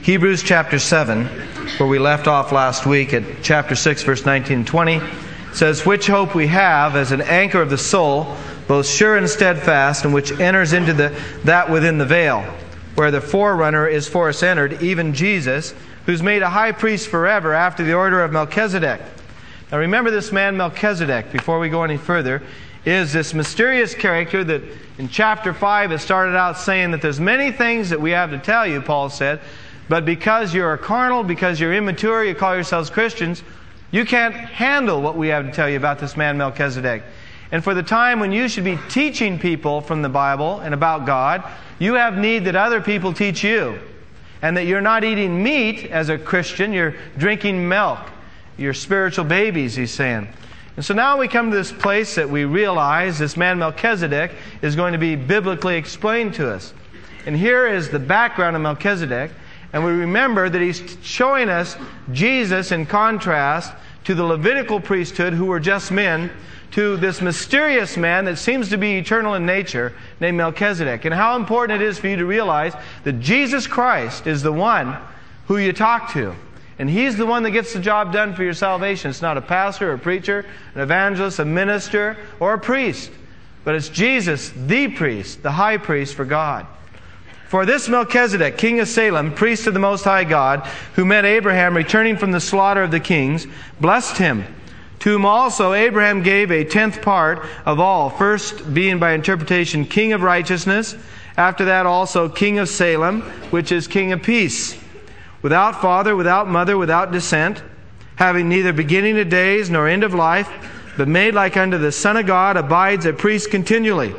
Hebrews chapter 7, where we left off last week at chapter 6, verse 19 and 20, says, "Which hope we have as an anchor of the soul, both sure and steadfast, and which enters into that within the veil, where the forerunner is for us entered, even Jesus, who's made a high priest forever after the order of Melchizedek." Now remember, this man Melchizedek, before we go any further, is this mysterious character that in chapter 5 it started out saying that there's many things that we have to tell you, Paul said, but because you're carnal, because you're immature, you call yourselves Christians, you can't handle what we have to tell you about this man Melchizedek. And for the time when you should be teaching people from the Bible and about God, you have need that other people teach you. And that you're not eating meat as a Christian, you're drinking milk. You're spiritual babies, he's saying. And so now we come to this place that we realize this man Melchizedek is going to be biblically explained to us. And here is the background of Melchizedek. And we remember that he's showing us Jesus in contrast to the Levitical priesthood, who were just men, to this mysterious man that seems to be eternal in nature, named Melchizedek. And how important it is for you to realize that Jesus Christ is the one who you talk to. And He's the one that gets the job done for your salvation. It's not a pastor or a preacher, an evangelist, a minister, or a priest. But it's Jesus, the priest, the high priest for God. "For this Melchizedek, king of Salem, priest of the Most High God, who met Abraham returning from the slaughter of the kings, blessed him, to whom also Abraham gave a tenth part of all, first being by interpretation king of righteousness, after that also king of Salem, which is king of peace, without father, without mother, without descent, having neither beginning of days nor end of life, but made like unto the Son of God, abides a priest continually.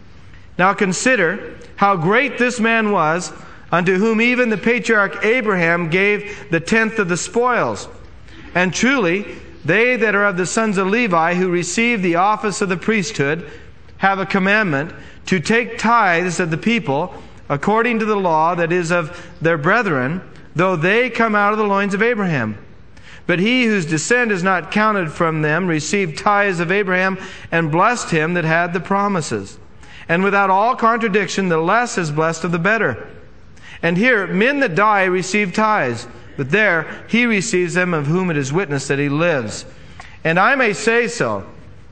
Now consider how great this man was, unto whom even the patriarch Abraham gave the tenth of the spoils. And truly, they that are of the sons of Levi, who receive the office of the priesthood, have a commandment to take tithes of the people, according to the law that is of their brethren, though they come out of the loins of Abraham. But he whose descent is not counted from them received tithes of Abraham, and blessed him that had the promises. And without all contradiction, the less is blessed of the better. And here, men that die receive tithes, but there he receives them of whom it is witnessed that he lives. And I may say so.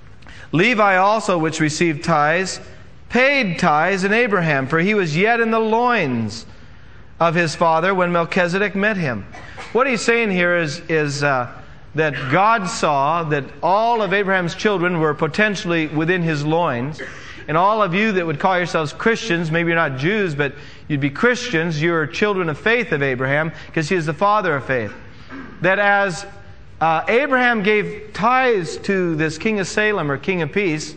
Levi also, which received tithes, paid tithes in Abraham, for he was yet in the loins of his father when Melchizedek met him." What he's saying here is that God saw that all of Abraham's children were potentially within his loins. And all of you that would call yourselves Christians, maybe you're not Jews, but you'd be Christians, you're children of faith of Abraham, because he is the father of faith. That as Abraham gave tithes to this king of Salem, or king of peace,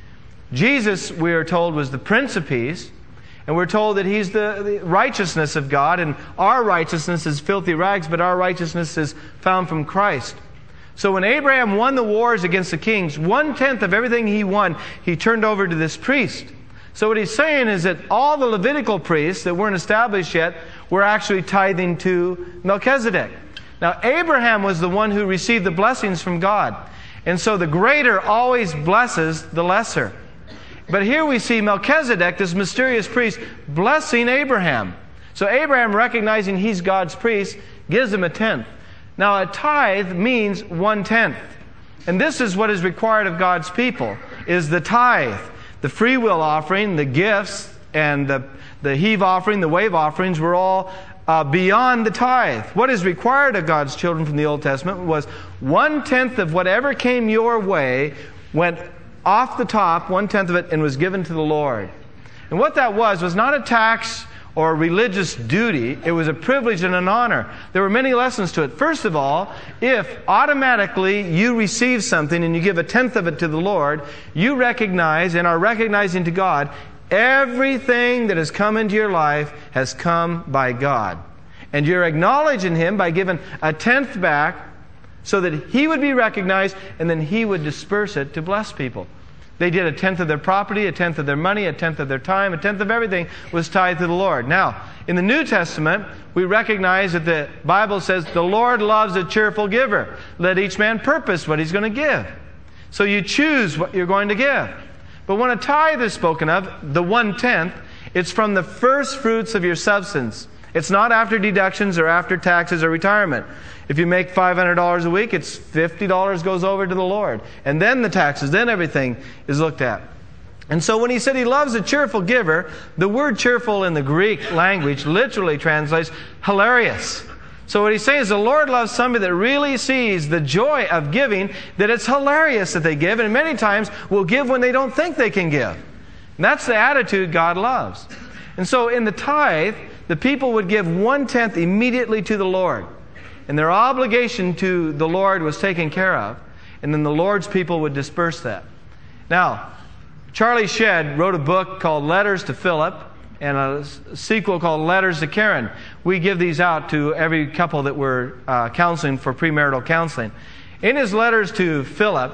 Jesus, we are told, was the Prince of Peace. And we're told that He's the righteousness of God, and our righteousness is filthy rags, but our righteousness is found from Christ. So when Abraham won the wars against the kings, 1/10 of everything he won, he turned over to this priest. So what he's saying is that all the Levitical priests that weren't established yet were actually tithing to Melchizedek. Now Abraham was the one who received the blessings from God. And so the greater always blesses the lesser. But here we see Melchizedek, this mysterious priest, blessing Abraham. So Abraham, recognizing he's God's priest, gives him a tenth. Now a tithe means 1/10. And this is what is required of God's people, is the tithe. The free will offering, the gifts, and the heave offering, the wave offerings were all beyond the tithe. What is required of God's children from the Old Testament was 1/10 of whatever came your way went off the top, 1/10 of it, and was given to the Lord. And what that was not a tax or religious duty. It was a privilege and an honor. There were many lessons to it. First of all, if automatically you receive something and you give 1/10 of it to the Lord, you recognize and are recognizing to God, everything that has come into your life has come by God. And you're acknowledging Him by giving 1/10 back so that He would be recognized, and then He would disperse it to bless people. They did 1/10 of their property, 1/10 of their money, 1/10 of their time, 1/10 of everything was tithed to the Lord. Now, in the New Testament, we recognize that the Bible says, the Lord loves a cheerful giver. Let each man purpose what he's going to give. So you choose what you're going to give. But when a tithe is spoken of, the 1/10, it's from the first fruits of your substance. It's not after deductions or after taxes or retirement. If you make $500 a week, it's $50 goes over to the Lord. And then the taxes, then everything is looked at. And so when he said he loves a cheerful giver, the word cheerful in the Greek language literally translates hilarious. So what he's saying is the Lord loves somebody that really sees the joy of giving, that it's hilarious that they give, and many times will give when they don't think they can give. And that's the attitude God loves. And so in the tithe, the people would give 1/10 immediately to the Lord. And their obligation to the Lord was taken care of. And then the Lord's people would disperse that. Now, Charlie Shedd wrote a book called Letters to Philip and a sequel called Letters to Karen. We give these out to every couple that we're counseling for premarital counseling. In his letters to Philip,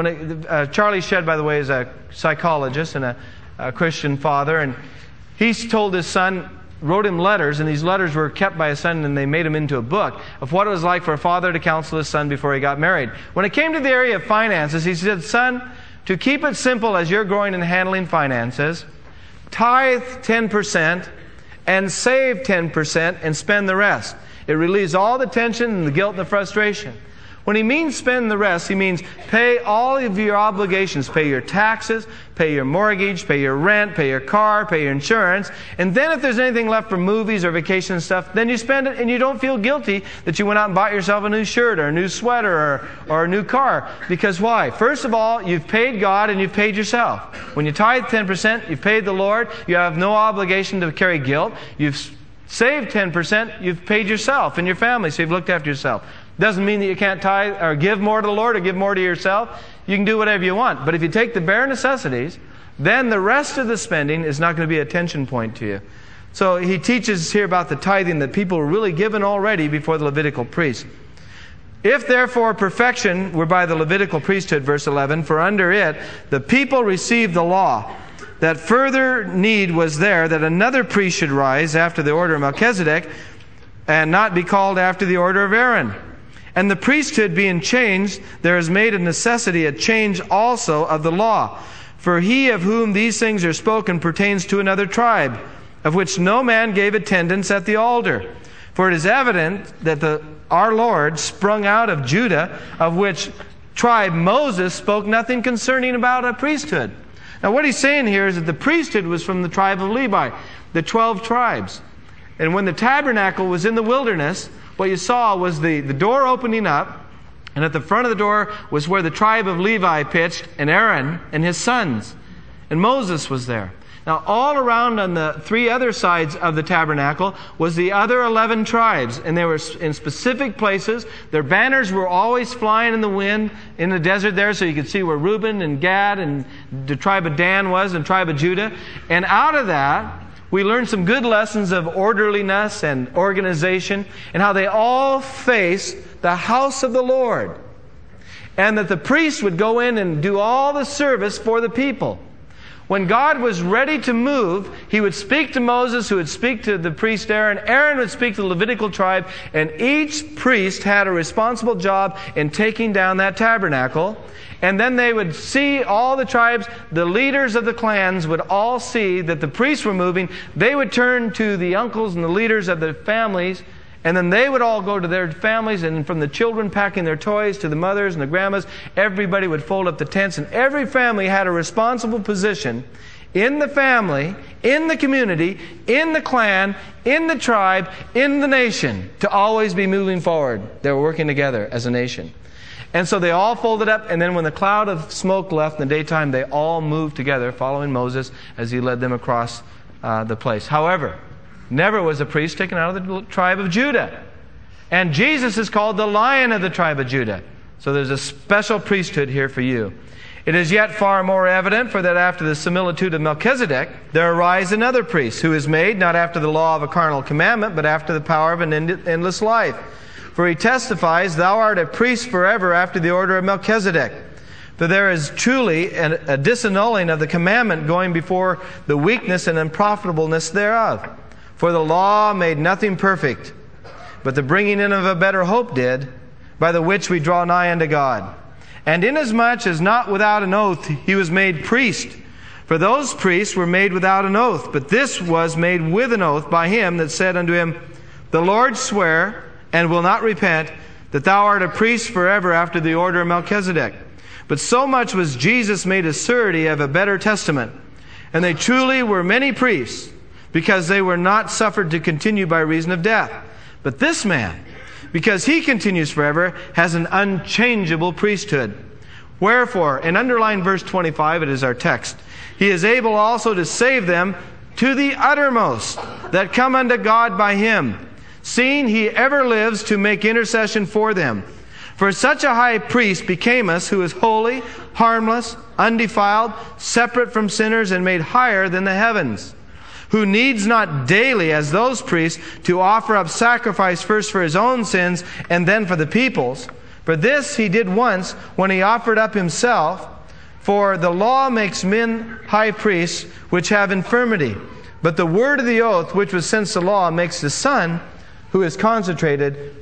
Charlie Shedd, by the way, is a psychologist and a Christian father, and he's told his son, wrote him letters, and these letters were kept by his son, and they made them into a book of what it was like for a father to counsel his son before he got married. When it came to the area of finances, he said, "Son, to keep it simple as you're growing and handling finances, tithe 10% and save 10% and spend the rest. It relieves all the tension and the guilt and the frustration." When he means spend the rest, he means pay all of your obligations. Pay your taxes, pay your mortgage, pay your rent, pay your car, pay your insurance. And then if there's anything left for movies or vacation stuff, then you spend it and you don't feel guilty that you went out and bought yourself a new shirt or a new sweater or a new car. Because why? First of all, you've paid God and you've paid yourself. When you tithe 10%, you've paid the Lord. You have no obligation to carry guilt. You've saved 10%, you've paid yourself and your family, so you've looked after yourself. Doesn't mean that you can't tithe or give more to the Lord or give more to yourself. You can do whatever you want. But if you take the bare necessities, then the rest of the spending is not going to be a tension point to you. So he teaches here about the tithing that people were really given already before the Levitical priest. "If therefore perfection were by the Levitical priesthood," verse 11, "for under it the people received the law, that further need was there that another priest should rise after the order of Melchizedek, and not be called after the order of Aaron. And the priesthood being changed, there is made of necessity a change also of the law. For he of whom these things are spoken pertains to another tribe, of which no man gave attendance at the altar. For it is evident that our Lord sprung out of Judah, of which tribe Moses spoke nothing concerning about a priesthood." Now what he's saying here is that the priesthood was from the tribe of Levi, the 12 tribes. And when the tabernacle was in the wilderness, what you saw was the door opening up, and at the front of the door was where the tribe of Levi pitched, and Aaron and his sons. And Moses was there. Now all around on the 3 other sides of the tabernacle was the other 11 tribes, and they were in specific places. Their banners were always flying in the wind in the desert there, so you could see where Reuben and Gad and the tribe of Dan was, and tribe of Judah. And out of that, we learned some good lessons of orderliness and organization and how they all faced the house of the Lord. And that the priest would go in and do all the service for the people. When God was ready to move, He would speak to Moses, who would speak to the priest Aaron. Aaron would speak to the Levitical tribe, and each priest had a responsible job in taking down that tabernacle. And then they would see all the tribes, the leaders of the clans would all see that the priests were moving. They would turn to the uncles and the leaders of the families, and then they would all go to their families, and from the children packing their toys to the mothers and the grandmas, everybody would fold up the tents, and every family had a responsible position in the family, in the community, in the clan, in the tribe, in the nation, to always be moving forward. They were working together as a nation. And so they all folded up, and then when the cloud of smoke left in the daytime, they all moved together, following Moses as he led them across the place. However, never was a priest taken out of the tribe of Judah. And Jesus is called the Lion of the tribe of Judah. So there's a special priesthood here for you. It is yet far more evident, for that after the similitude of Melchizedek, there arise another priest, who is made not after the law of a carnal commandment, but after the power of an endless life. For he testifies, "Thou art a priest forever after the order of Melchizedek." For there is truly a disannulling of the commandment going before the weakness and unprofitableness thereof. For the law made nothing perfect, but the bringing in of a better hope did, by the which we draw nigh unto God. And inasmuch as not without an oath he was made priest For those priests were made without an oath, but this was made with an oath by him that said unto him, The Lord swear, and will not repent, that thou art a priest forever after the order of Melchizedek. But so much was Jesus made a surety of a better testament. And they truly were many priests, because they were not suffered to continue by reason of death. But this man, because he continues forever, has an unchangeable priesthood. Wherefore, and underline verse 25, it is our text, he is able also to save them to the uttermost that come unto God by him, seeing he ever lives to make intercession for them. For such a high priest became us, who is holy, harmless, undefiled, separate from sinners, and made higher than the heavens, who needs not daily, as those priests, to offer up sacrifice first for his own sins and then for the people's. For this he did once, when he offered up himself. For the law makes men high priests which have infirmity. But the word of the oath, which was since the law, makes the Son, who is consecrated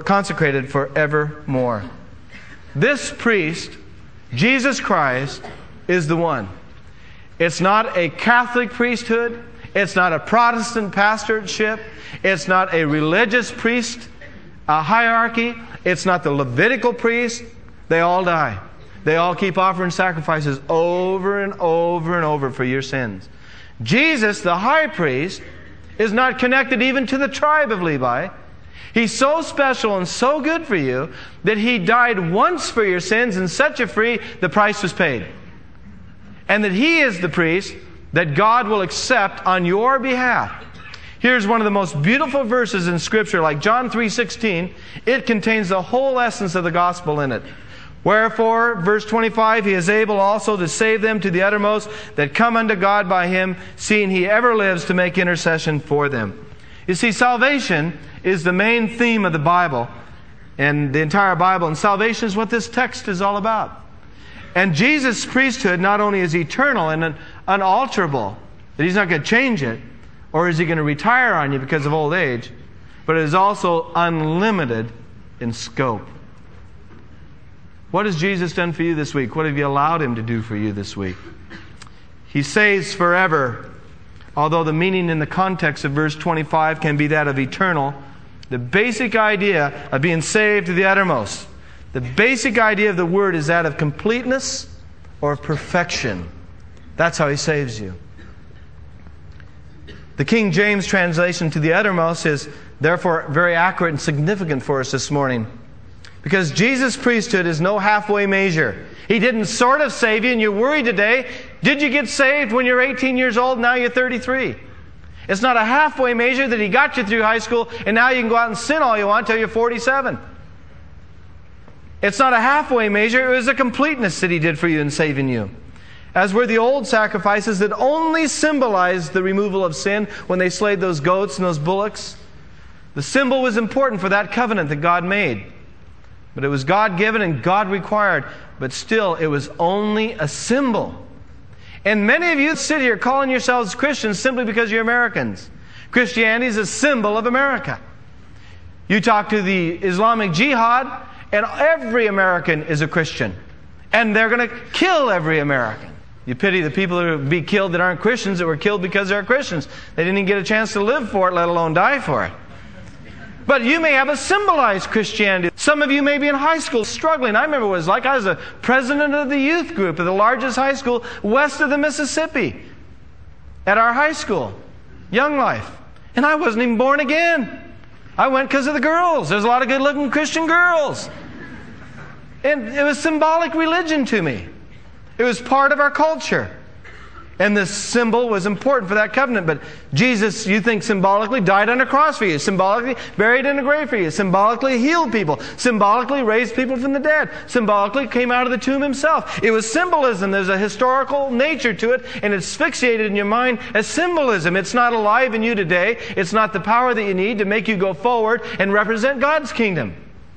forevermore. This priest, Jesus Christ, is the one. It's not a Catholic priesthood. It's not a Protestant pastorship. It's not a religious priest hierarchy. It's not the Levitical priest. They all die. They all keep offering sacrifices over and over and over for your sins. Jesus, the high priest, is not connected even to the tribe of Levi. He's so special and so good for you that he died once for your sins and set you free. The price was paid. And that he is the priest that God will accept on your behalf. Here's one of the most beautiful verses in Scripture, like John 3:16. It contains the whole essence of the gospel in it. Wherefore, verse 25, he is able also to save them to the uttermost that come unto God by him, seeing he ever lives to make intercession for them. You see, salvation is the main theme of the Bible and the entire Bible. And salvation is what this text is all about. And Jesus' priesthood not only is eternal and unalterable, that he's not going to change it, or is he going to retire on you because of old age, but it is also unlimited in scope. What has Jesus done for you this week? What have you allowed him to do for you this week? He saves forever. Although the meaning in the context of verse 25 can be that of eternal, the basic idea of being saved to the uttermost, the basic idea of the word is that of completeness or perfection. That's how he saves you. The King James translation, to the uttermost, is therefore very accurate and significant for us this morning. Because Jesus' priesthood is no halfway measure. He didn't sort of save you and you're worried today. Did you get saved when you're 18 years old? Now you're 33. It's not a halfway measure that he got you through high school and now you can go out and sin all you want until you're 47. It's not a halfway measure. It was a completeness that he did for you in saving you. As were the old sacrifices that only symbolized the removal of sin when they slayed those goats and those bullocks. The symbol was important for that covenant that God made. But it was God-given and God-required. But still, it was only a symbol. And many of you sit here calling yourselves Christians simply because you're Americans. Christianity is a symbol of America. You talk to the Islamic Jihad, and every American is a Christian. And they're going to kill every American. You pity the people who be killed that aren't Christians, that were killed because they're Christians. They didn't even get a chance to live for it, let alone die for it. But you may have a symbolized Christianity. Some of you may be in high school struggling. I remember what it was like. I was the president of the youth group of the largest high school west of the Mississippi at our high school, Young Life. And I wasn't even born again. I went because of the girls. There's a lot of good-looking Christian girls. And it was symbolic religion to me. It was part of our culture. And this symbol was important for that covenant. But Jesus, you think symbolically, died on a cross for you. Symbolically buried in a grave for you. Symbolically healed people. Symbolically raised people from the dead. Symbolically came out of the tomb himself. It was symbolism. There's a historical nature to it. And it's fixated in your mind as symbolism. It's not alive in you today. It's not the power that you need to make you go forward and represent God's kingdom.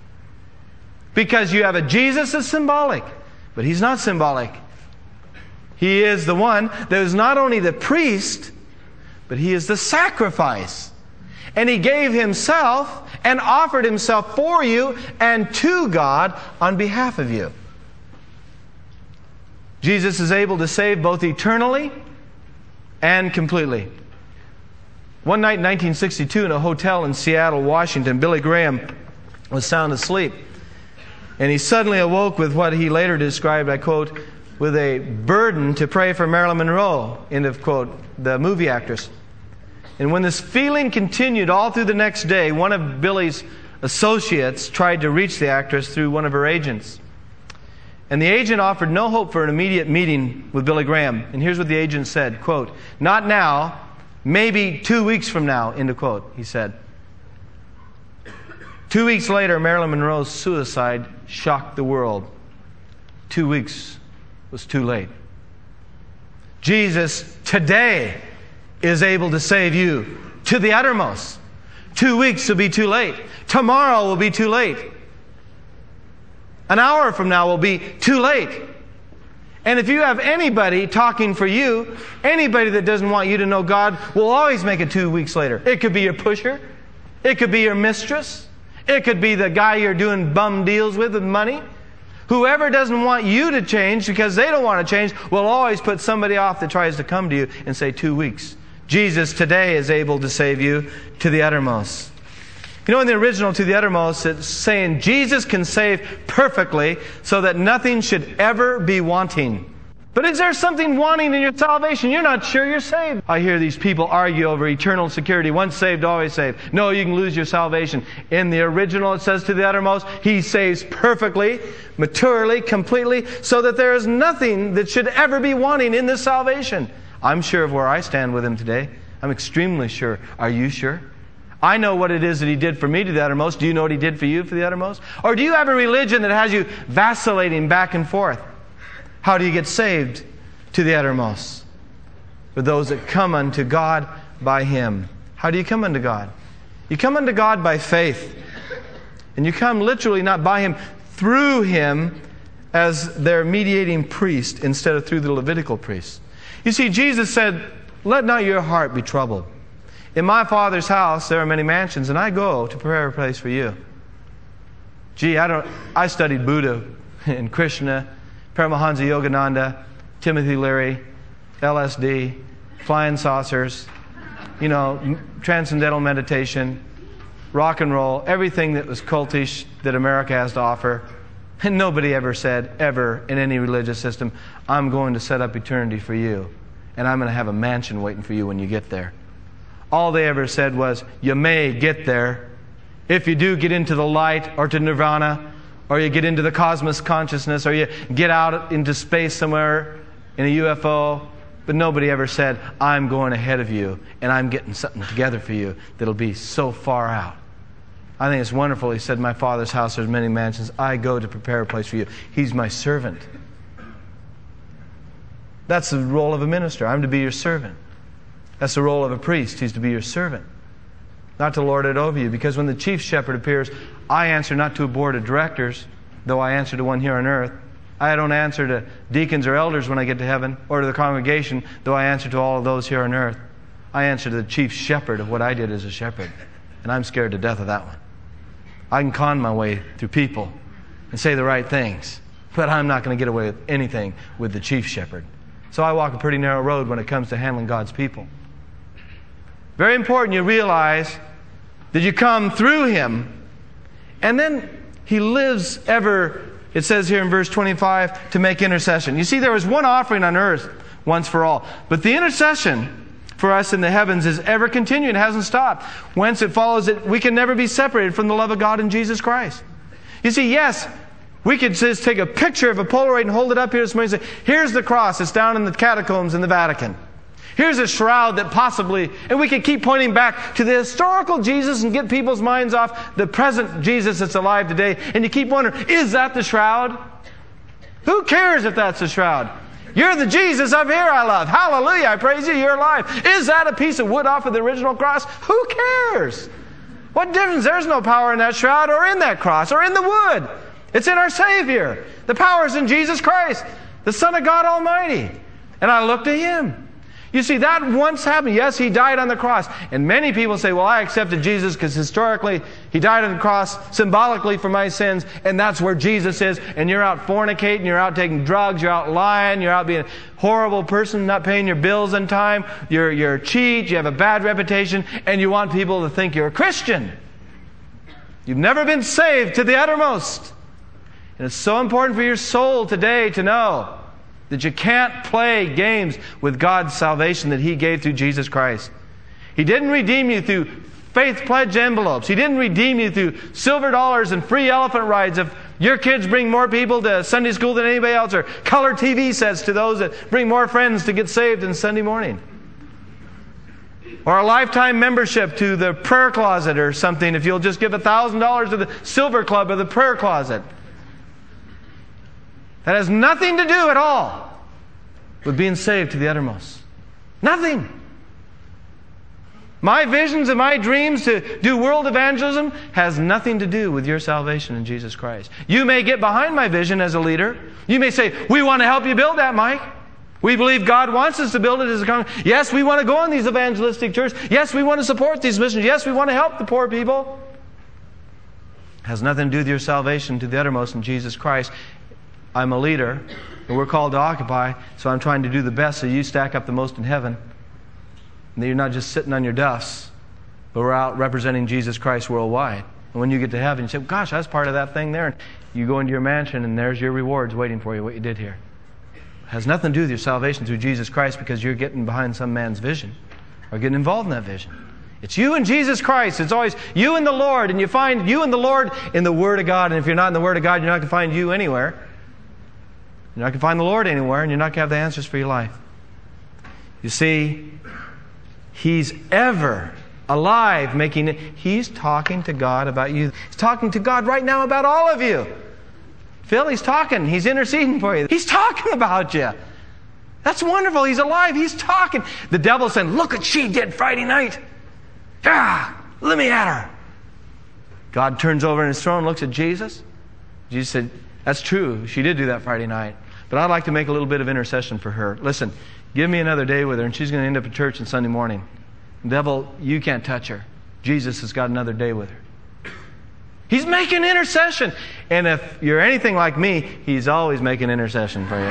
Because you have a Jesus that's symbolic. But he's not symbolic. He is the one that is not only the priest, but he is the sacrifice. And he gave himself and offered himself for you and to God on behalf of you. Jesus is able to save both eternally and completely. One night in 1962 in a hotel in Seattle, Washington, Billy Graham was sound asleep. And he suddenly awoke with what he later described, I quote, with a burden to pray for Marilyn Monroe, end of quote, the movie actress. And when this feeling continued all through the next day, one of Billy's associates tried to reach the actress through one of her agents. And the agent offered no hope for an immediate meeting with Billy Graham. And here's what the agent said, quote, "Not now, maybe 2 weeks from now," end of quote, he said. 2 weeks later, Marilyn Monroe's suicide shocked the world. 2 weeks was too late. Jesus today is able to save you to the uttermost. 2 weeks will be too late. Tomorrow will be too late. An hour from now will be too late. And if you have anybody talking for you, anybody that doesn't want you to know God, will always make it 2 weeks later. It could be your pusher. It could be your mistress. It could be the guy you're doing bum deals with money. Whoever doesn't want you to change because they don't want to change will always put somebody off that tries to come to you and say 2 weeks. Jesus today is able to save you to the uttermost. You know, in the original To the Uttermost, it's saying Jesus can save perfectly so that nothing should ever be wanting. But is there something wanting in your salvation? You're not sure you're saved. I hear these people argue over eternal security. Once saved, always saved. No, you can lose your salvation. In the original, it says to the uttermost, He saves perfectly, maturely, completely, so that there is nothing that should ever be wanting in this salvation. I'm sure of where I stand with Him today. I'm extremely sure. Are you sure? I know what it is that He did for me to the uttermost. Do you know what He did for you for the uttermost? Or do you have a religion that has you vacillating back and forth? How do you get saved to the uttermost? For those that come unto God by Him. How do you come unto God? You come unto God by faith. And you come literally not by Him, through Him as their mediating priest instead of through the Levitical priest. You see, Jesus said, "Let not your heart be troubled. In my Father's house there are many mansions, and I go to prepare a place for you." Gee, I studied Buddha and Krishna, Paramahansa Yogananda, Timothy Leary, LSD, flying saucers, transcendental meditation, rock and roll, everything that was cultish that America has to offer. And nobody ever said, ever, in any religious system, "I'm going to set up eternity for you, and I'm going to have a mansion waiting for you when you get there." All they ever said was, you may get there. If you do get into the light or to nirvana, or you get into the cosmos consciousness, or you get out into space somewhere in a UFO. But nobody ever said, "I'm going ahead of you, and I'm getting something together for you that'll be so far out." I think it's wonderful. He said, "My Father's house there's many mansions. I go to prepare a place for you." He's my servant. That's the role of a minister. I'm to be your servant. That's the role of a priest. He's to be your servant, not to lord it over you. Because when the chief shepherd appears, I answer not to a board of directors, though I answer to one here on earth. I don't answer to deacons or elders when I get to heaven, or to the congregation, though I answer to all of those here on earth. I answer to the chief shepherd of what I did as a shepherd. And I'm scared to death of that one. I can con my way through people and say the right things, but I'm not going to get away with anything with the chief shepherd. So I walk a pretty narrow road when it comes to handling God's people. Very important you realize that you come through Him, and then He lives ever, it says here in verse 25, to make intercession. You see, there was one offering on earth once for all, but the intercession for us in the heavens is ever continuing. It hasn't stopped. Whence it follows that we can never be separated from the love of God in Jesus Christ. You see, yes, we could just take a picture of a Polaroid and hold it up here this morning and say, here's the cross. It's down in the catacombs in the Vatican. Here's a shroud that possibly, and we could keep pointing back to the historical Jesus and get people's minds off the present Jesus that's alive today. And you keep wondering, is that the shroud? Who cares if that's the shroud? You're the Jesus up here I love. Hallelujah, I praise you, you're alive. Is that a piece of wood off of the original cross? Who cares? What difference? There's no power in that shroud or in that cross or in the wood. It's in our Savior. The power is in Jesus Christ, the Son of God Almighty. And I look to Him. You see, that once happened. Yes, He died on the cross. And many people say, well, I accepted Jesus because historically He died on the cross symbolically for my sins, and that's where Jesus is. And you're out fornicating, you're out taking drugs, you're out lying, you're out being a horrible person, not paying your bills on time, you're a cheat, you have a bad reputation, and you want people to think you're a Christian. You've never been saved to the uttermost. And it's so important for your soul today to know that you can't play games with God's salvation that He gave through Jesus Christ. He didn't redeem you through faith pledge envelopes. He didn't redeem you through silver dollars and free elephant rides if your kids bring more people to Sunday school than anybody else, or color TV sets to those that bring more friends to get saved on Sunday morning. Or a lifetime membership to the prayer closet or something if you'll just give $1,000 to the Silver Club or the prayer closet. That has nothing to do at all with being saved to the uttermost. Nothing. My visions and my dreams to do world evangelism has nothing to do with your salvation in Jesus Christ. You may get behind my vision as a leader. You may say, we want to help you build that, Mike. We believe God wants us to build it as a congregation. Yes, we want to go on these evangelistic tours. Yes, we want to support these missions. Yes, we want to help the poor people. It has nothing to do with your salvation to the uttermost in Jesus Christ. I'm a leader, and we're called to occupy, so I'm trying to do the best so you stack up the most in heaven. And that you're not just sitting on your duffs, but we're out representing Jesus Christ worldwide. And when you get to heaven, you say, gosh, I was part of that thing there. And you go into your mansion, and there's your rewards waiting for you, what you did here. It has nothing to do with your salvation through Jesus Christ because you're getting behind some man's vision or getting involved in that vision. It's you and Jesus Christ. It's always you and the Lord, and you find you and the Lord in the Word of God. And if you're not in the Word of God, you're not going to find you anywhere. You're not going to find the Lord anywhere, and you're not going to have the answers for your life. You see, He's ever alive making it. He's talking to God about you. He's talking to God right now about all of you. Phil, He's talking. He's interceding for you. He's talking about you. That's wonderful. He's alive. He's talking. The devil's saying, look what she did Friday night. Let me at her. God turns over in His throne, looks at Jesus. Jesus said, that's true. She did do that Friday night. But I'd like to make a little bit of intercession for her. Listen, give me another day with her, and she's going to end up at church on Sunday morning. Devil, you can't touch her. Jesus has got another day with her. He's making intercession. And if you're anything like me, He's always making intercession for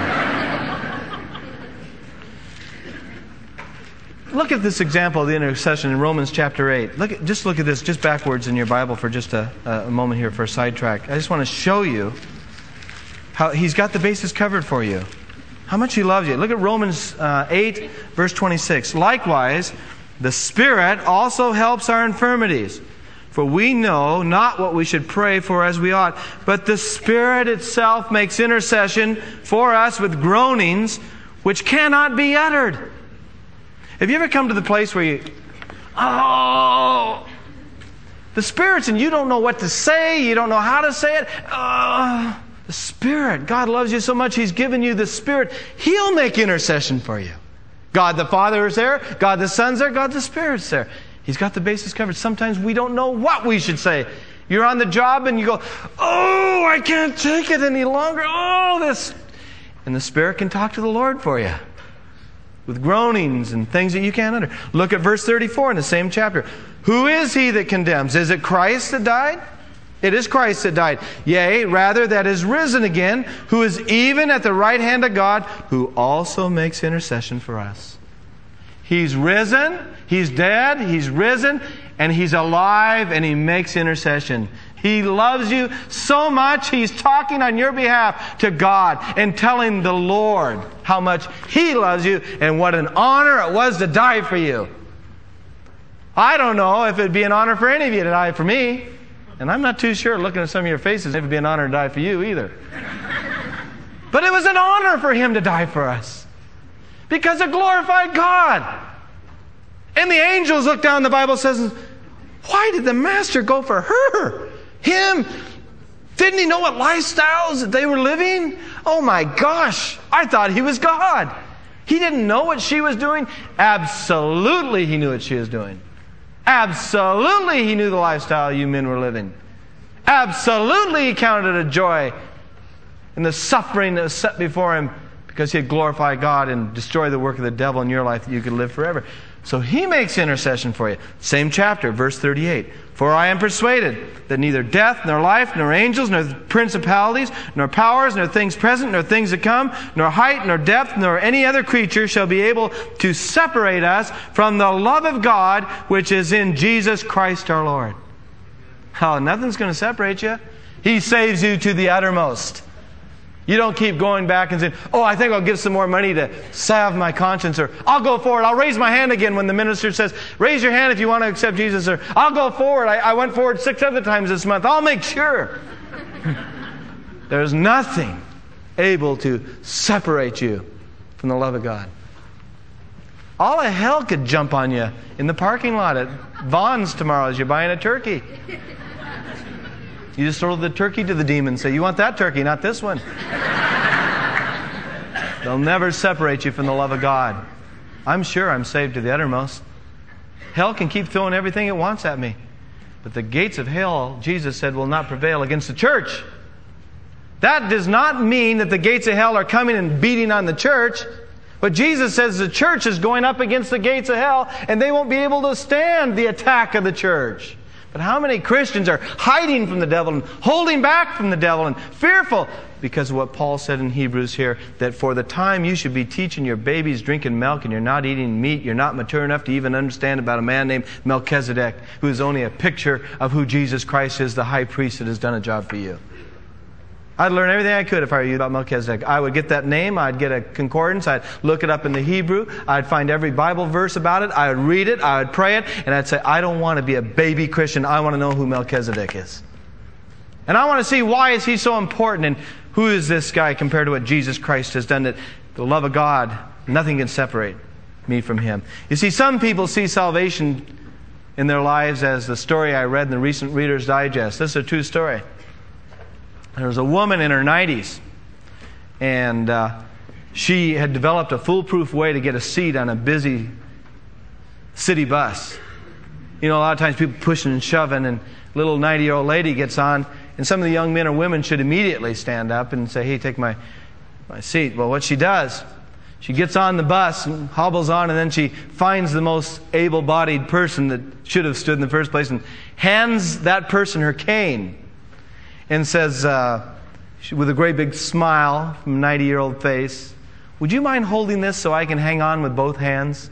you. Look at this example of the intercession in Romans chapter 8. Just look at this, just backwards in your Bible for just a moment here for a sidetrack. I just want to show you how He's got the bases covered for you. How much He loves you. Look at Romans 8, verse 26. Likewise, the Spirit also helps our infirmities. For we know not what we should pray for as we ought, but the Spirit itself makes intercession for us with groanings which cannot be uttered. Have you ever come to the place where the Spirit's and you don't know what to say, you don't know how to say it? The Spirit, God loves you so much, He's given you the Spirit. He'll make intercession for you. God the Father is there, God the Son's there, God the Spirit's there. He's got the bases covered. Sometimes we don't know what we should say. You're on the job and you go, I can't take it any longer. This. And the Spirit can talk to the Lord for you with groanings and things that you can't utter. Look at verse 34 in the same chapter. Who is He that condemns? Is it Christ that died? It is Christ that died. Yea, rather that is risen again, who is even at the right hand of God, who also makes intercession for us. He's risen, He's dead, He's risen, and He's alive, and He makes intercession. He loves you so much, He's talking on your behalf to God and telling the Lord how much He loves you and what an honor it was to die for you. I don't know if it'd be an honor for any of you to die for me. And I'm not too sure, looking at some of your faces, it would be an honor to die for you either. But it was an honor for Him to die for us. Because it glorified God. And the angels looked down, the Bible says, why did the Master go for her? Him? Didn't He know what lifestyles that they were living? Oh my gosh, I thought He was God. He didn't know what she was doing? Absolutely He knew what she was doing. Absolutely He knew the lifestyle you men were living. Absolutely He counted it a joy in the suffering that was set before Him because he'd glorify God and destroy the work of the devil in your life that you could live forever. So he makes intercession for you. Same chapter, verse 38. For I am persuaded that neither death, nor life, nor angels, nor principalities, nor powers, nor things present, nor things to come, nor height, nor depth, nor any other creature shall be able to separate us from the love of God which is in Jesus Christ our Lord. Oh, nothing's going to separate you. He saves you to the uttermost. You don't keep going back and saying, oh, I think I'll give some more money to salve my conscience, or I'll go forward. I'll raise my hand again when the minister says, raise your hand if you want to accept Jesus, or I'll go forward. I went forward 6 other times this month. I'll make sure. There's nothing able to separate you from the love of God. All of hell could jump on you in the parking lot at Vaughn's tomorrow as you're buying a turkey. You just throw the turkey to the demon and say, you want that turkey, not this one. They'll never separate you from the love of God. I'm sure I'm saved to the uttermost. Hell can keep throwing everything it wants at me. But the gates of hell, Jesus said, will not prevail against the church. That does not mean that the gates of hell are coming and beating on the church. But Jesus says the church is going up against the gates of hell, and they won't be able to stand the attack of the church. But how many Christians are hiding from the devil and holding back from the devil and fearful because of what Paul said in Hebrews here, that for the time you should be teaching your babies drinking milk and you're not eating meat, you're not mature enough to even understand about a man named Melchizedek, who is only a picture of who Jesus Christ is, the high priest that has done a job for you. I'd learn everything I could if I were you about Melchizedek. I would get that name, I'd get a concordance, I'd look it up in the Hebrew, I'd find every Bible verse about it, I would read it, I would pray it, and I'd say, I don't want to be a baby Christian, I want to know who Melchizedek is. And I want to see why is he so important, and who is this guy compared to what Jesus Christ has done, that the love of God, nothing can separate me from him. You see, some people see salvation in their lives as the story I read in the recent Reader's Digest. This is a true story. There was a woman in her 90s, and she had developed a foolproof way to get a seat on a busy city bus. You know, a lot of times people pushing and shoving, and a little 90-year-old lady gets on, and some of the young men or women should immediately stand up and say, hey, take my seat. Well, what she does, she gets on the bus and hobbles on, and then she finds the most able-bodied person that should have stood in the first place and hands that person her cane. And says, with a great big smile from a 90-year-old face, would you mind holding this so I can hang on with both hands?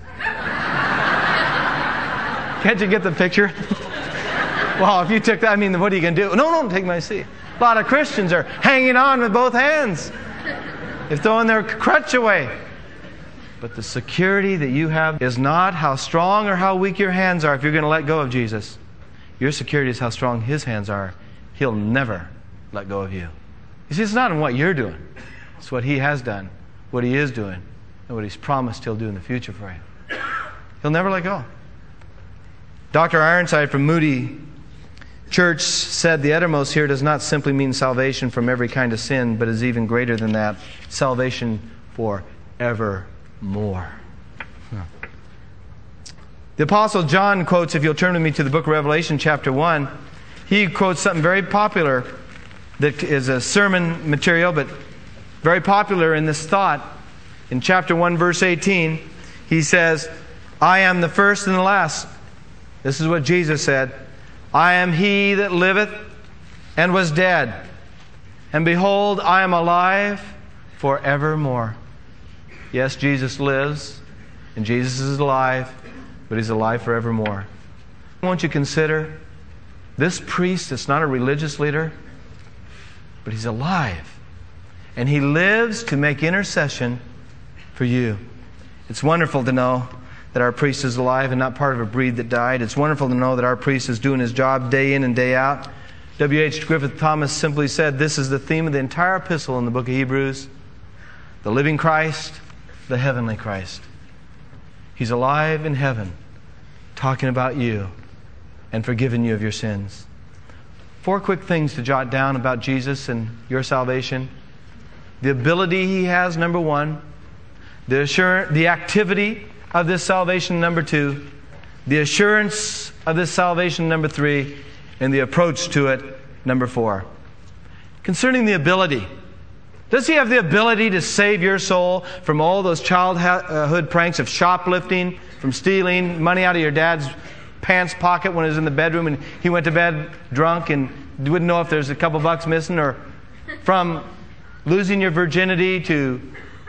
Can't you get the picture? Well, if you took that, I mean, what are you going to do? No, take my seat. A lot of Christians are hanging on with both hands. They're throwing their crutch away. But the security that you have is not how strong or how weak your hands are if you're going to let go of Jesus. Your security is how strong His hands are. He'll never let go of you. You see, it's not in what you're doing. It's what He has done, what He is doing, and what He's promised He'll do in the future for you. He'll never let go. Dr. Ironside from Moody Church said the uttermost here does not simply mean salvation from every kind of sin, but is even greater than that. Salvation for evermore. The Apostle John quotes, if you'll turn with me to the book of Revelation, chapter 1, he quotes something very popular that is a sermon material, but very popular in this thought. In chapter 1, verse 18, he says, I am the first and the last. This is what Jesus said. I am He that liveth and was dead. And behold, I am alive forevermore. Yes, Jesus lives, and Jesus is alive, but He's alive forevermore. Won't you consider this priest is not a religious leader, but he's alive. And he lives to make intercession for you. It's wonderful to know that our priest is alive and not part of a breed that died. It's wonderful to know that our priest is doing his job day in and day out. W.H. Griffith Thomas simply said, this is the theme of the entire epistle in the book of Hebrews. The living Christ, the heavenly Christ. He's alive in heaven, talking about you and forgiving you of your sins. 4 quick things to jot down about Jesus and your salvation. The ability He has, number 1. The activity of this salvation, number 2. The assurance of this salvation, number 3. And the approach to it, number 4. Concerning the ability, Does He have the ability to save your soul from all those childhood pranks of shoplifting, from stealing money out of your dad's pants pocket when he was in the bedroom and he went to bed drunk and wouldn't know if there's a couple bucks missing, or from losing your virginity to,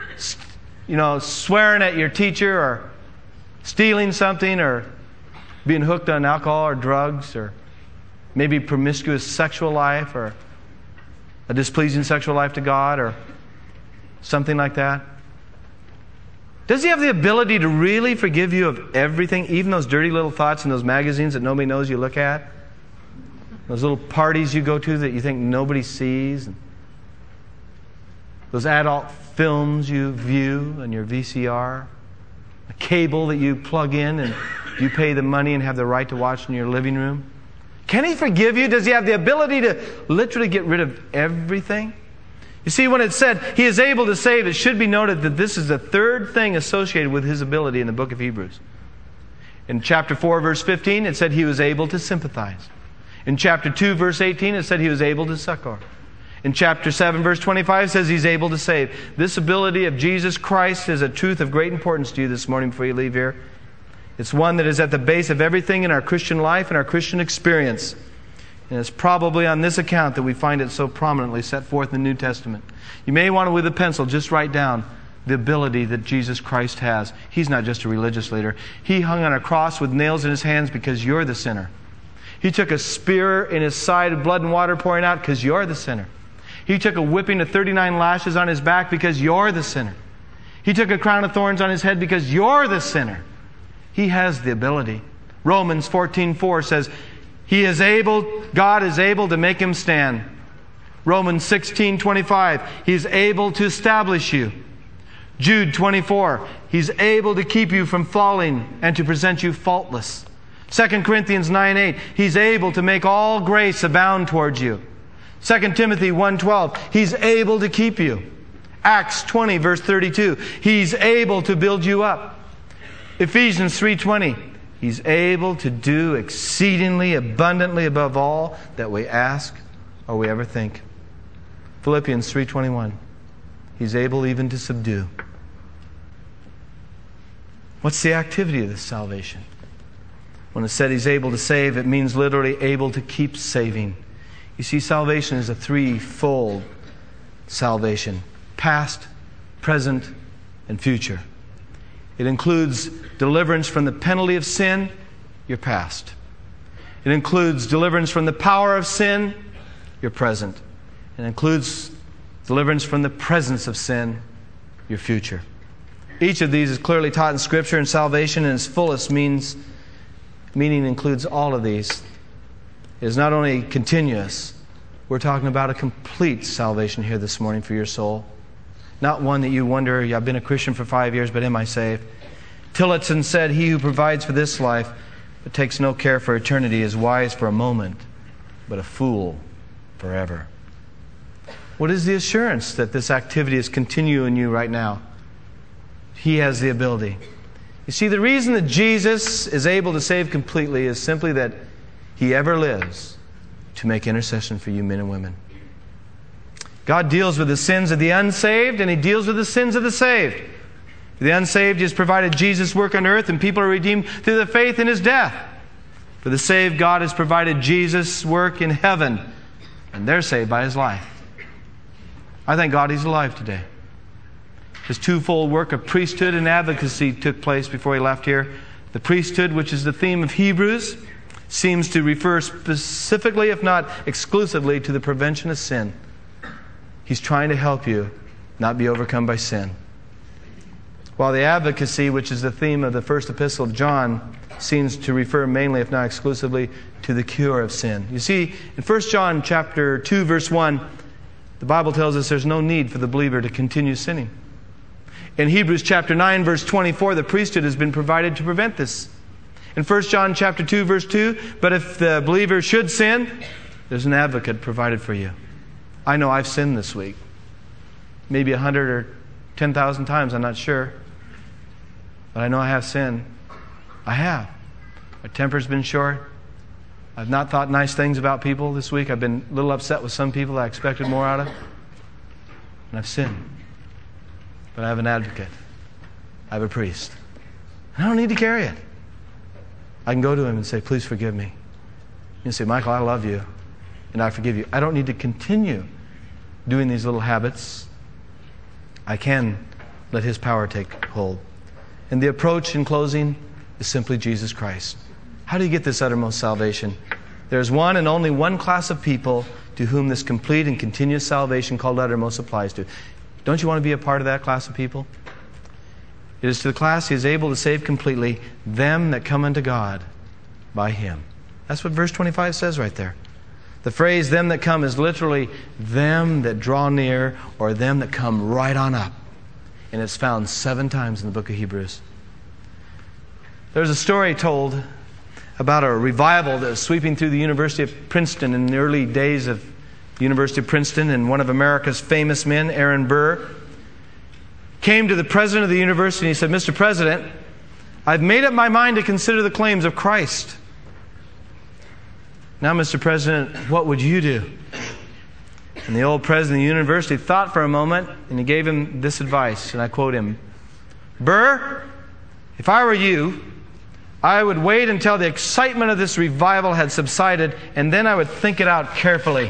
swearing at your teacher, or stealing something, or being hooked on alcohol or drugs, or maybe promiscuous sexual life, or a displeasing sexual life to God, or something like that? Does He have the ability to really forgive you of everything, even those dirty little thoughts in those magazines that nobody knows you look at? Those little parties you go to that you think nobody sees? And those adult films you view on your VCR? A cable that you plug in and you pay the money and have the right to watch in your living room? Can He forgive you? Does He have the ability to literally get rid of everything? You see, when it said He is able to save, it should be noted that this is the third thing associated with His ability in the book of Hebrews. In chapter 4, verse 15, it said He was able to sympathize. In chapter 2, verse 18, it said He was able to succor. In chapter 7, verse 25, it says He's able to save. This ability of Jesus Christ is a truth of great importance to you this morning before you leave here. It's one that is at the base of everything in our Christian life and our Christian experience. And it's probably on this account that we find it so prominently set forth in the New Testament. You may want to, with a pencil, just write down the ability that Jesus Christ has. He's not just a religious leader. He hung on a cross with nails in His hands because you're the sinner. He took a spear in His side, blood and water pouring out, because you're the sinner. He took a whipping of 39 lashes on His back because you're the sinner. He took a crown of thorns on His head because you're the sinner. He has the ability. Romans 14:4 says, God is able to make him stand. Romans 16:25, He's able to establish you. Jude 24, He's able to keep you from falling and to present you faultless. 2 Corinthians 9:8, He's able to make all grace abound towards you. 2 Timothy 1:12, He's able to keep you. Acts 20, verse 32, He's able to build you up. Ephesians 3:20, He's able to do exceedingly abundantly above all that we ask or we ever think. Philippians 3:21, He's able even to subdue. What's the activity of this salvation? When it said He's able to save, it means literally able to keep saving. You see, salvation is a threefold salvation: past, present, and future. It includes deliverance from the penalty of sin, your past. It includes deliverance from the power of sin, your present. It includes deliverance from the presence of sin, your future. Each of these is clearly taught in Scripture, and salvation in its fullest meaning includes all of these. It is not only continuous, we're talking about a complete salvation here this morning for your soul. Not one that you wonder, I've been a Christian for 5 years, but am I saved? Tillotson said, He who provides for this life but takes no care for eternity is wise for a moment, but a fool forever. What is the assurance that this activity is continuing in you right now? He has the ability. You see, the reason that Jesus is able to save completely is simply that He ever lives to make intercession for you men and women. God deals with the sins of the unsaved, and He deals with the sins of the saved. For the unsaved, He has provided Jesus' work on earth, and people are redeemed through the faith in His death. For the saved, God has provided Jesus' work in heaven, and they're saved by His life. I thank God He's alive today. His twofold work of priesthood and advocacy took place before He left here. The priesthood, which is the theme of Hebrews, seems to refer specifically, if not exclusively, to the prevention of sin. He's trying to help you not be overcome by sin. While the advocacy, which is the theme of the first epistle of John, seems to refer mainly, if not exclusively, to the cure of sin. You see, in 1 John chapter 2, verse 1, the Bible tells us there's no need for the believer to continue sinning. In Hebrews chapter 9, verse 24, the priesthood has been provided to prevent this. In 1 John chapter 2, verse 2, but if the believer should sin, there's an advocate provided for you. I know I've sinned this week. Maybe 100 or 10,000 times, I'm not sure. But I know I have sinned. I have. My temper's been short. I've not thought nice things about people this week. I've been a little upset with some people that I expected more out of. and I've sinned. But I have an advocate. I have a priest. I don't need to carry it. I can go to him and say, please forgive me. You say, Michael, I love you, and I forgive you. I don't need to continue doing these little habits. I can let his power take hold. And the approach in closing is simply Jesus Christ. How do you get this uttermost salvation? There's one and only one class of people to whom this complete and continuous salvation called uttermost applies to. Don't you want to be a part of that class of people? It is to the class he is able to save completely, them that come unto God by him. That's what verse 25 says right there. The phrase, them that come, is literally them that draw near, or them that come right on up. And it's found 7 times in the book of Hebrews. There's a story told about a revival that was sweeping through the University of Princeton in the early days of the University of Princeton, and one of America's famous men, Aaron Burr, came to the president of the university and he said, Mr. President, I've made up my mind to consider the claims of Christ. Now, Mr. President, what would you do? And the old president of the university thought for a moment, and he gave him this advice, and I quote him, Burr, if I were you, I would wait until the excitement of this revival had subsided, and then I would think it out carefully.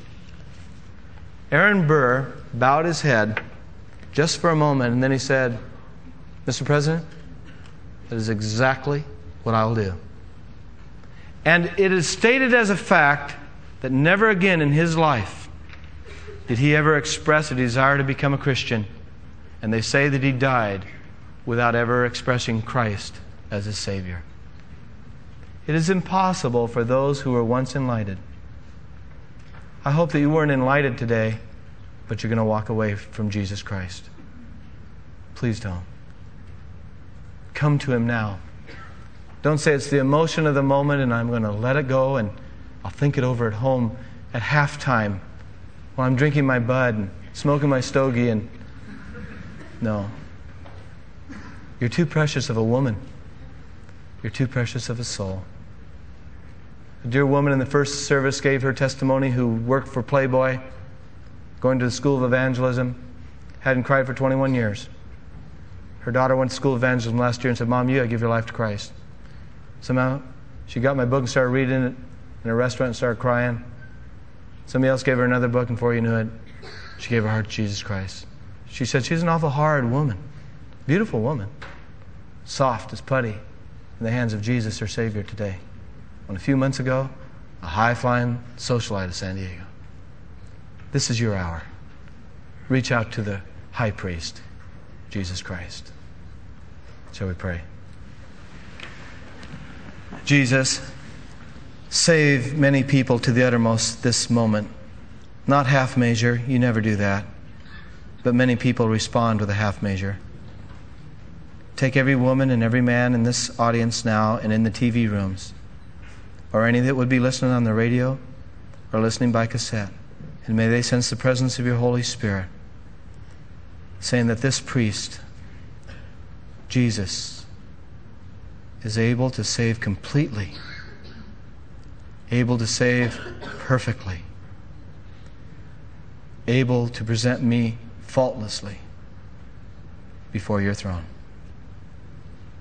Aaron Burr bowed his head just for a moment, and then he said, Mr. President, that is exactly what I'll do. And it is stated as a fact that never again in his life did he ever express a desire to become a Christian. And they say that he died without ever expressing Christ as his Savior. It is impossible for those who were once enlightened. I hope that you weren't enlightened today, but you're going to walk away from Jesus Christ. Please don't. Come to him now. Don't say it's the emotion of the moment and I'm going to let it go and I'll think it over at home at halftime while I'm drinking my bud and smoking my stogie. And no. You're too precious of a woman. You're too precious of a soul. A dear woman in the first service gave her testimony who worked for Playboy, going to the School of Evangelism, hadn't cried for 21 years. Her daughter went to School of Evangelism last year and said, Mom, you got to give your life to Christ. Somehow, she got my book and started reading it in a restaurant and started crying. Somebody else gave her another book, and before you knew it, she gave her heart to Jesus Christ. She said she's an awful hard woman, beautiful woman, soft as putty in the hands of Jesus, her Savior, today. When a few months ago, a high-flying socialite of San Diego. This is your hour. Reach out to the high priest, Jesus Christ. Shall we pray? Jesus, save many people to the uttermost this moment. Not half measure, you never do that. But many people respond with a half measure. Take every woman and every man in this audience now and in the TV rooms, or any that would be listening on the radio or listening by cassette, and may they sense the presence of your Holy Spirit, saying that this priest, Jesus, is able to save completely, able to save perfectly, able to present me faultlessly before your throne.